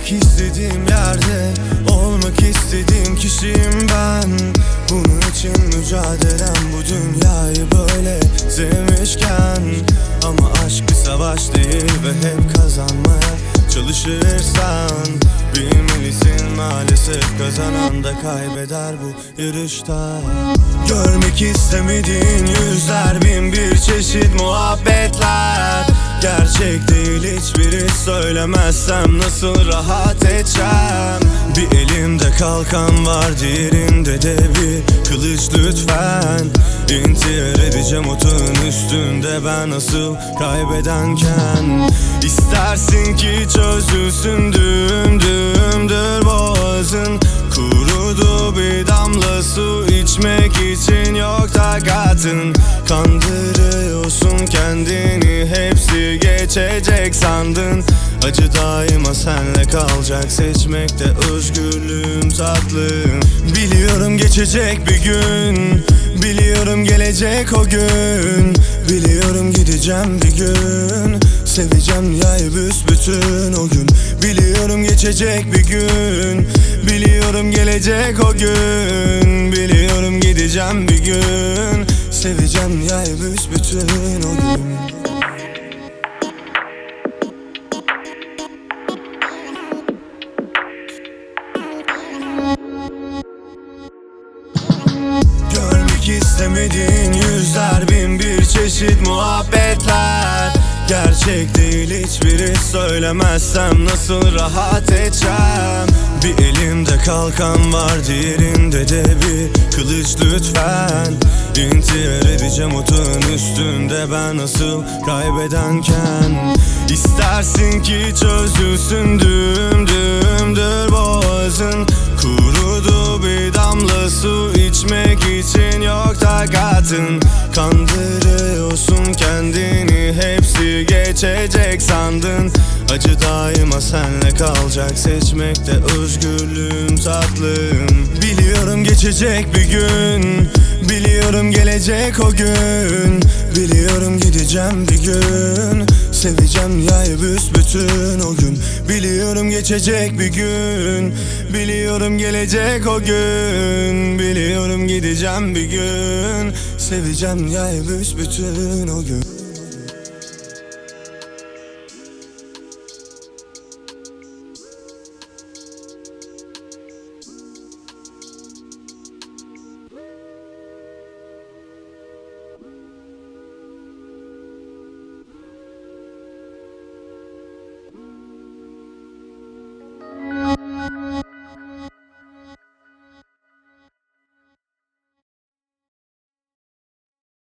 Olmak istediğim yerde, olmak istediğim kişiyim ben. Bunun için mücadelem bu dünyayı böyle sevmişken. Ama aşk bir savaş değil ve hep kazanmaya çalışırsan bilmelisin maalesef kazanan da kaybeder bu yarışta. Görmek istemediğin yüzler, bin bir çeşit muhabbetler. Gerçek değil hiçbiri, söylemezsem nasıl rahat edeceğim. Bir elimde kalkan var, diğerinde de bir kılıç lütfen. İntihar edeceğim otağın üstünde ben asıl kaybedenken. İstersin ki çözülsün dümdür boğazın. Kurudu bir damla su içmek için yok takatın. Kandırıyorsun kendini, hepsi geçecek sandın. Acı daima senle kalacak, seçmekte özgürlüğüm tatlım. Biliyorum geçecek bir gün, biliyorum gelecek o gün. Biliyorum gideceğim bir gün, seveceğim yayı büsbütün o gün. Biliyorum geçecek bir gün, biliyorum gelecek o gün. Biliyorum gideceğim bir gün, seveceğim yayı büsbütün o gün. İstemediğin yüzler, bin bir çeşit muhabbetler. Gerçek değil hiçbiri, söylemezsem nasıl rahat edeceğim. Bir elimde kalkan var, diğerinde de bir kılıç lütfen. İntihar edeceğim otağın üstünde ben asıl kaybedenken. İstersin ki çözülsün dümdür boğazın. Kurudu bir damla su içmek için yok takatın. Kandırıyorsun kendini, hepsi geçecek sandın. Acı daima senle kalacak, seçmekte özgürlüğüm tatlım. Biliyorum geçecek bir gün, biliyorum gelecek o gün. Biliyorum gideceğim bir gün, seveceğim yayı büsbütün o gün. Biliyorum geçecek bir gün, biliyorum gelecek o gün. Biliyorum gideceğim bir gün, seveceğim yayı büsbütün o gün.